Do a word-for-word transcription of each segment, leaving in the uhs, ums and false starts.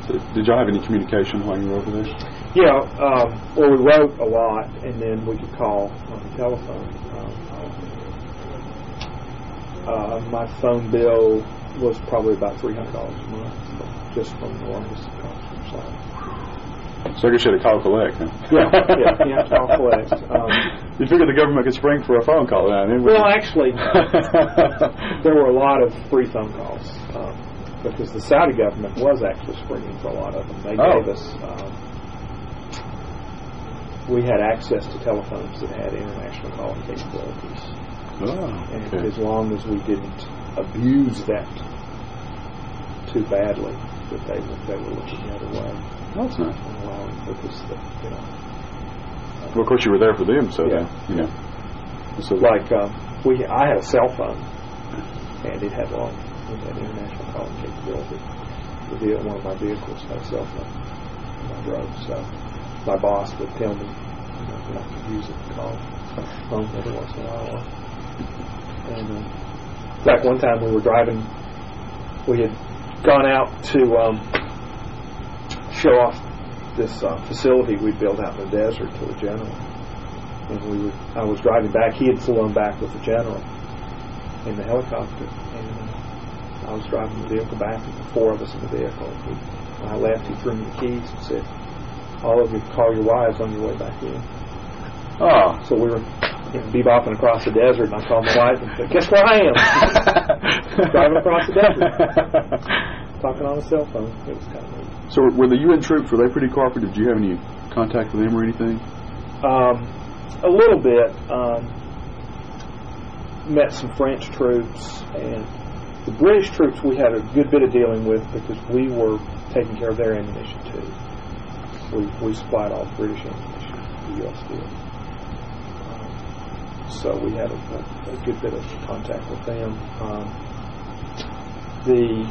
So did y'all have any communication while you were over there? Yeah, um, well, we wrote a lot, and then we could call on the telephone. Um, uh, my phone bill was probably about three hundred dollars a month, just from the longest conference side. So I guess you had to call collect, huh? Yeah, yeah, you have to call collect. Um, you figured the government could spring for a phone call now, didn't you? Well, actually, there were a lot of free phone calls, um, because the Saudi government was actually springing for a lot of them. They oh. gave us, um, we had access to telephones that had international calling capabilities. Oh, and okay. as long as we didn't abuse that too badly, that they were, they were looking the other way. That's nice. And allowing, because, the, you know. Well, of course, you were there for them, so yeah, then, you know. So like um, we, I had a cell phone, and it had long, it had international calling capability. The vehicle, one of my vehicles had a cell phone on my road, so my boss would tell me, you know, that I could use it to call home every once in a while. And uh, in fact, one time we were driving, we had gone out to um, show off this uh, facility we built out in the desert to a general. And we were, I was driving back. He had flown back with the general in the helicopter, and uh, I was driving the vehicle back, and the four of us in the vehicle. He, when I left, he threw me the keys and said, "All of you call your wives on your way back in." Oh, so we were, you know, bebopping across the desert, and I called my wife and said, "Guess where I am?" Driving across the desert, talking on a cell phone. It was kind of neat. So were the U N troops, were they pretty cooperative? Did you have any contact with them or anything? Um, a little bit. Um, met some French troops, and the British troops we had a good bit of dealing with because we were taking care of their ammunition too. We we supplied all the British ammunition, the U S did. Um, so we had a, a, a good bit of contact with them. Um, the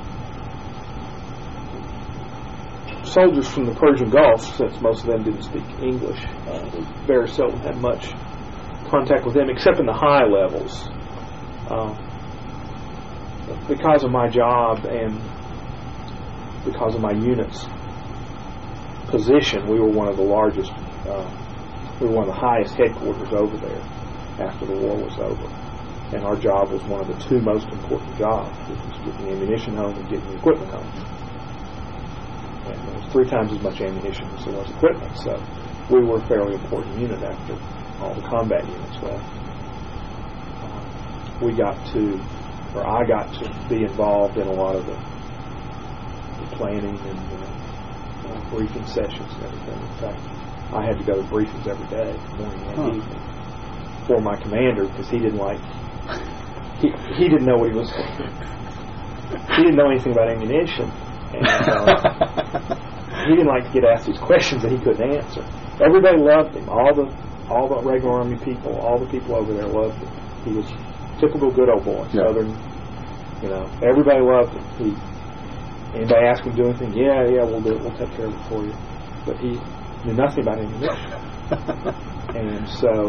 soldiers from the Persian Gulf, since most of them didn't speak English, uh, we very seldom had much contact with them, except in the high levels. Um, because of my job and because of my unit's position, we were one of the largest, uh, we were one of the highest headquarters over there after the war was over. And our job was one of the two most important jobs, which was getting the ammunition home and getting the equipment home. And there was three times as much ammunition as there was equipment, so we were a fairly important unit after all the combat units left. Uh, we got to, or I got to be involved in a lot of the, the planning and uh, uh, briefing sessions and everything. In fact, I had to go to briefings every day, morning and huh. evening, for my commander, because he didn't like, he, he didn't know what he was, he didn't know anything about ammunition. And, uh, he didn't like to get asked these questions that he couldn't answer. Everybody loved him. All the all the regular Army people, all the people over there loved him. He was typical good old boy, yeah. Southern. You know, everybody loved him. He anybody asked him to do anything, yeah, yeah, we'll do it. We'll take care of it for you. But he knew nothing about ammunition. And so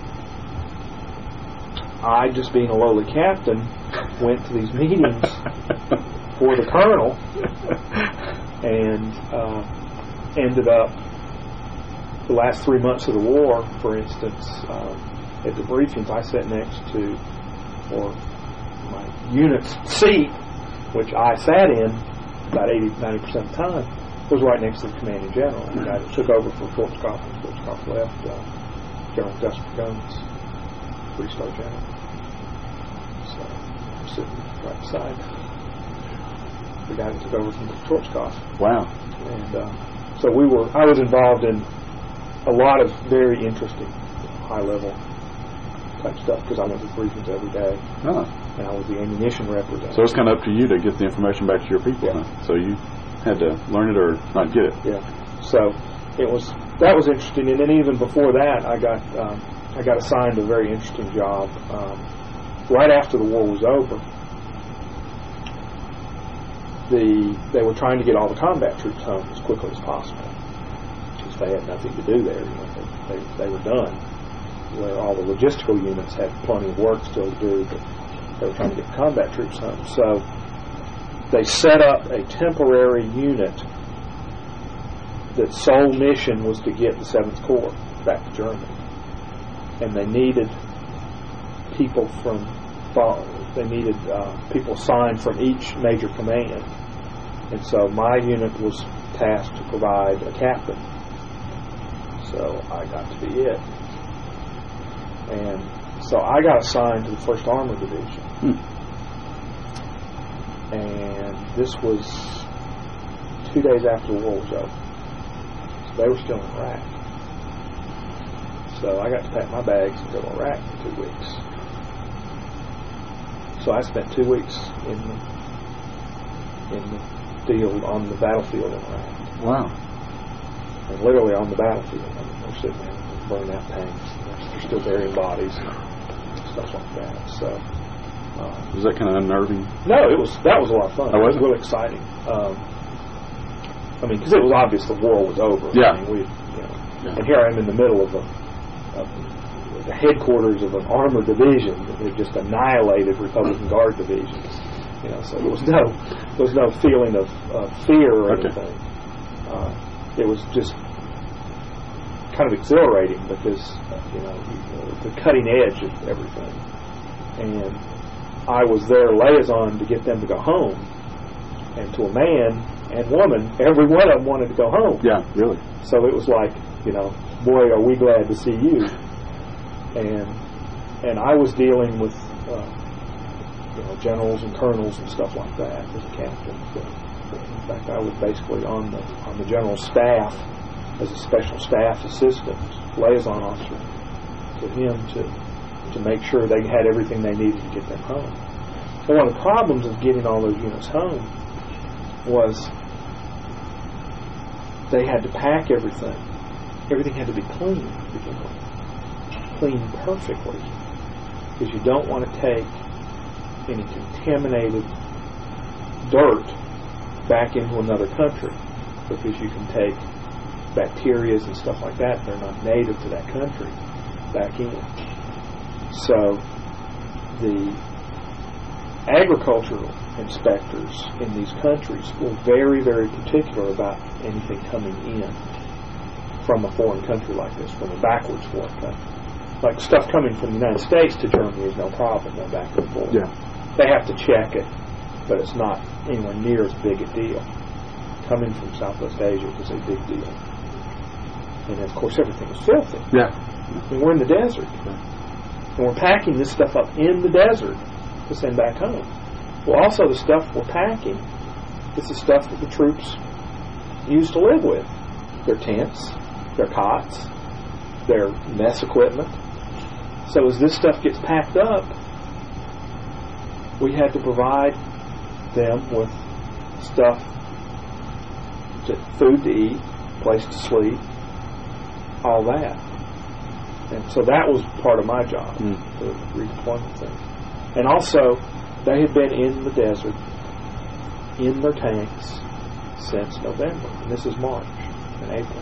I, just being a lowly captain, went to these meetings for the colonel, and uh, ended up the last three months of the war, for instance, um, at the briefings I sat next to, or my unit's seat, which I sat in about eighty to ninety percent of the time, was right next to the commanding general. The guy that took over from Schwarzkopf when Schwarzkopf left, uh, General Gus Gomes, three-star general. So I'm sitting right beside the guy that took over from Schwarzkopf. Wow. And uh, so we were, I was involved in a lot of very interesting high-level type stuff because I went to briefings every day. Oh. And I was the ammunition representative. So it's kind of up to you to get the information back to your people, yeah. huh? So you had to learn it or not get it. Yeah. So it was, that was interesting. And then even before that, I got um, I got assigned a very interesting job. Um, right after the war was over, the they were trying to get all the combat troops home as quickly as possible because they had nothing to do there. You know, they, they, they were done. Where all the logistical units had plenty of work still to do, but they were trying to get the combat troops home. So they set up a temporary unit that sole mission was to get the seventh Corps back to Germany. And they needed people from, they needed uh, people assigned from each major command. And so my unit was tasked to provide a captain. So I got to be it. And so I got assigned to the first Armored Division. Hmm. And this was two days after the war was over. So they were still in Iraq. So I got to pack my bags and go to Iraq for two weeks. So I spent two weeks in the, in the field, on the battlefield in Iraq. Wow. And literally on the battlefield. I mean, we're sitting there burning out tanks. They're still burying bodies and stuff like that. So, uh, was that kind of unnerving? No, it was. That was a lot of fun. Oh, was it was really exciting. Um, I mean, because it was obvious the war was over. Yeah. I mean, we, you know, yeah. And here I am in the middle of, a, of the headquarters of an armored division that had just annihilated Republican Guard divisions. You know, so there was no, there was no feeling of uh, fear or Okay. anything. Uh, it was just kind of exhilarating because, you know, the cutting edge of everything. And I was their liaison to get them to go home. And to a man and woman, every one of them wanted to go home. Yeah, really. So it was like, you know, boy, are we glad to see you. And and I was dealing with, uh, you know, generals and colonels and stuff like that as a captain. So, in fact, I was basically on the on the general staff as a special staff assistant, liaison officer to him to to make sure they had everything they needed to get them home. And one of the problems of getting all those units home was they had to pack everything. Everything had to be clean to begin with. Clean perfectly. Because you don't want to take any contaminated dirt back into another country. Because you can take bacteria and stuff like that, they're not native to that country, back in. So the agricultural inspectors in these countries were very, very particular about anything coming in from a foreign country like this, from a backwards foreign country. Like stuff coming from the United States to Germany is no problem, no back and forth. Yeah. They have to check it, but it's not anywhere near as big a deal. Coming from Southwest Asia was a big deal. And of course everything was filthy. Yeah. I mean, we're in the desert. And we're packing this stuff up in the desert to send back home. Well, also the stuff we're packing is the stuff that the troops use to live with. Their tents, their cots, their mess equipment. So as this stuff gets packed up, we had to provide them with stuff, to, food to eat, place to sleep, all that. And so that was part of my job, mm. the redeployment thing. And also, they had been in the desert, in their tanks, since November. And this is March and April.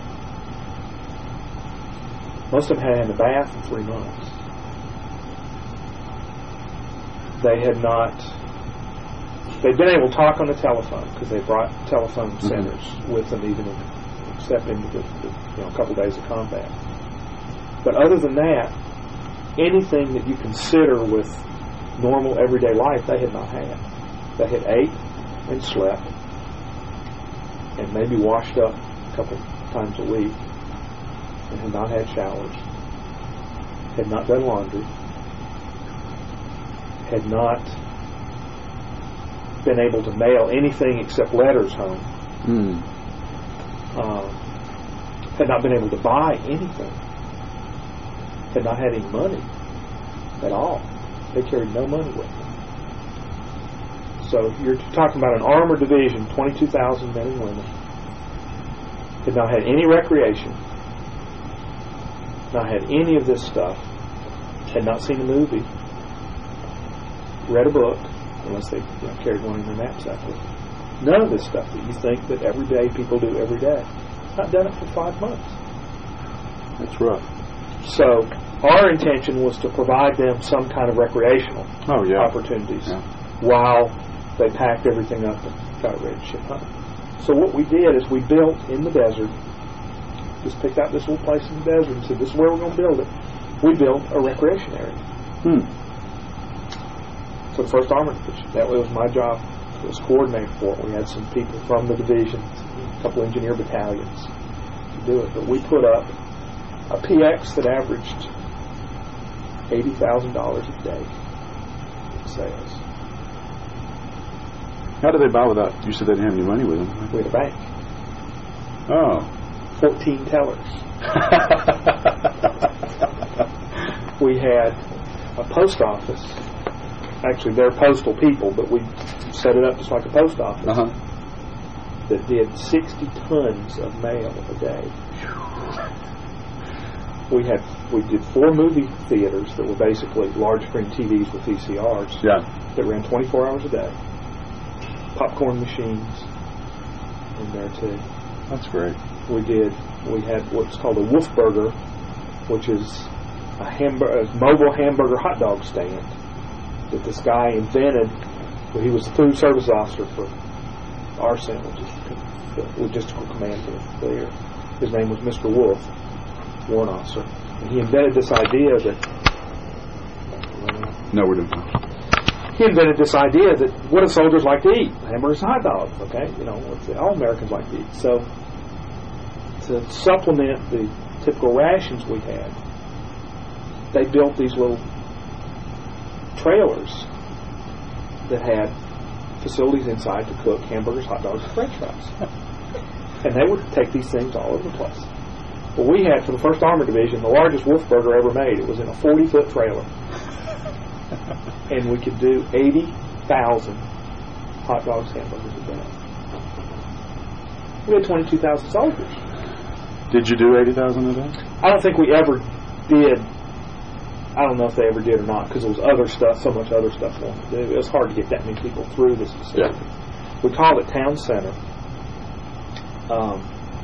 Most of them hadn't had a bath in three months. They had not... They'd been able to talk on the telephone, because they brought telephone mm-hmm. centers with them, even except into the, the you know, a couple days of combat. But other than that, anything that you consider with normal everyday life, they had not had. They had ate and slept and maybe washed up a couple times a week and had not had showers, had not done laundry, had not been able to mail anything except letters home, mm. um, had not been able to buy anything, had not had any money at all. They carried no money with them. So you're talking about an armored division, twenty-two thousand men and women, had not had any recreation, not had any of this stuff, had not seen a movie, read a book, unless they you know, carried one in their knapsack with them. None of this stuff that you think that everyday people do every day. Not done it for five months. That's rough. So our intention was to provide them some kind of recreational oh, yeah. opportunities yeah. while they packed everything up and got it ready to ship home. So what we did is we built in the desert, just picked out this little place in the desert and said, this is where we're going to build it. We built a recreation area. Hmm. For the first Armored Division. That was my job. It was coordinated for it. We had some people from the division, a couple engineer battalions to do it. But we put up a P X that averaged eighty thousand dollars a day in sales. How did they buy without? You said they didn't have any money with them. We had a bank. Oh. fourteen tellers. We had a post office. Actually, they're postal people, but we set it up just like a post office Uh-huh. that did sixty tons of mail a day. We had we did four movie theaters that were basically large screen T Vs with V C Rs. Yeah. That ran twenty-four hours a day. Popcorn machines in there too. That's great. We did. We had what's called a Wolf Burger, which is a, hamburger, a mobile hamburger hot dog stand that this guy invented. Well, he was a food service officer for R S E M, which is the logistical command for there. His name was Mister Wolf, warrant officer, and he invented this idea that. No, we're doing. He invented this idea that what do soldiers like to eat? Hamburgers and hot dogs, okay? You know, what all Americans like to eat. So, to supplement the typical rations we had, they built these little trailers that had facilities inside to cook hamburgers, hot dogs, and french fries. And they would take these things all over the place. Well, we had, for the first Armored Division, the largest Wolf Burger ever made. It was in a forty-foot trailer. And we could do eighty thousand hot dogs, hamburgers a day. We had twenty-two thousand soldiers. Did you do eighty thousand a day? I don't think we ever did. I don't know if they ever did or not, because there was other stuff, so much other stuff we wanted to do. It was hard to get that many people through this facility. Yeah. We called it Town Center. Um,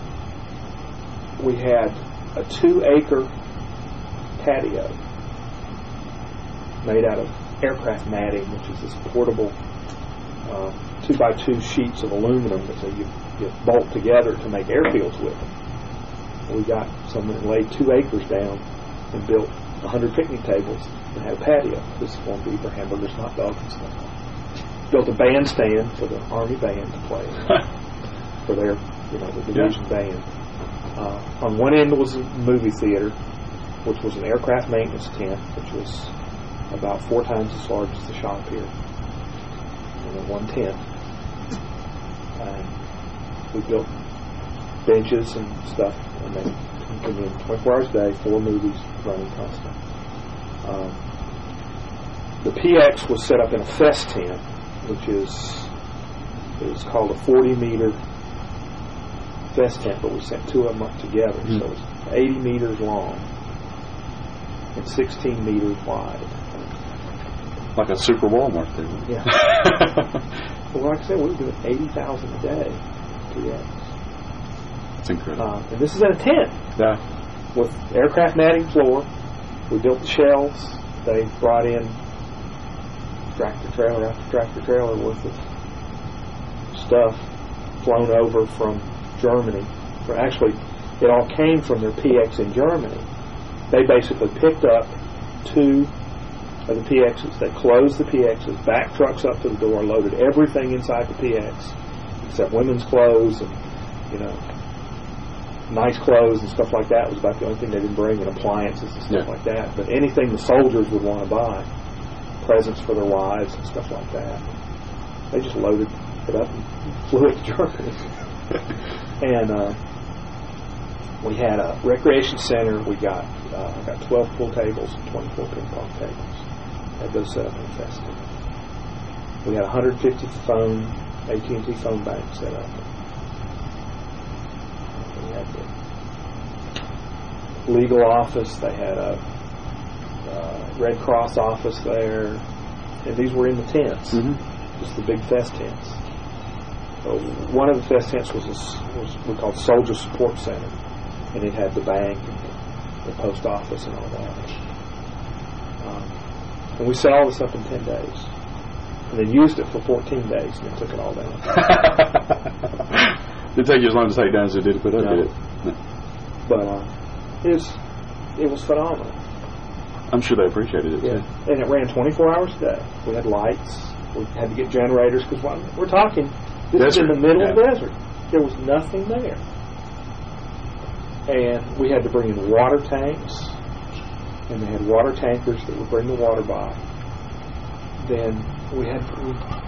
we had a two-acre patio made out of aircraft matting, which is this portable uh, two by two sheets of aluminum that you, you bolt together to make airfields with them. We got someone that laid two acres down and built a hundred picnic tables and had a patio. This is going to be for hamburgers, hot dogs, and stuff. Built a bandstand for the Army band to play for their, you know, the division yeah. band. Uh, on one end was a movie theater, which was an aircraft maintenance tent, which was about four times as large as the shop here. And then one tent. And we built benches and stuff, and they come in twenty-four hours a day, four movies running constant. Um, the P X was set up in a fest tent, which is it was called a forty meter fest tent, but we set two of them up together, mm-hmm. so it was eighty meters long and sixteen meters wide. Like a super Walmart thing. Yeah. Well, like I said, we were doing eighty thousand a day. P X. That's incredible. Uh, and this is in a tent. Yeah. With aircraft matting floor. We built the shelves. They brought in tractor trailer after tractor trailer worth of stuff flown over from Germany. Or actually, it all came from their P X in Germany. They basically picked up two of the P Xs. They closed the P Xs, back trucks up to the door, loaded everything inside the P X, except women's clothes and, you know, nice clothes and stuff like that was about the only thing they didn't bring, and appliances and stuff yeah. like that. But anything the soldiers would want to buy, presents for their wives and stuff like that, they just loaded it up and flew it to Germany. And uh, we had a recreation center. We got uh, got twelve pool tables and twenty-four ping pong tables. Had those set up in Festive. We had one hundred fifty phone, A T and T phone banks set up. We had the legal office. They had a uh, Red Cross office there. And these were in the tents, mm-hmm. just the big fest tents. So one of the fest tents was, a, was we called Soldier Support Center. And it had the bank and the, the post office and all that. Um, and we set all this up in ten days. and they used it for fourteen days, and they took it all down. Didn't take you as long to take it down as it did to put up No. did it? No. But uh, it was it was phenomenal. I'm sure they appreciated it, Yeah, too. and it ran twenty-four hours a day. We had lights. We had to get generators because we're talking. This is in Desert. the middle Yeah. of the desert. There was nothing there, and we had to bring in water tanks, and they had water tankers that would bring the water by. Then we had we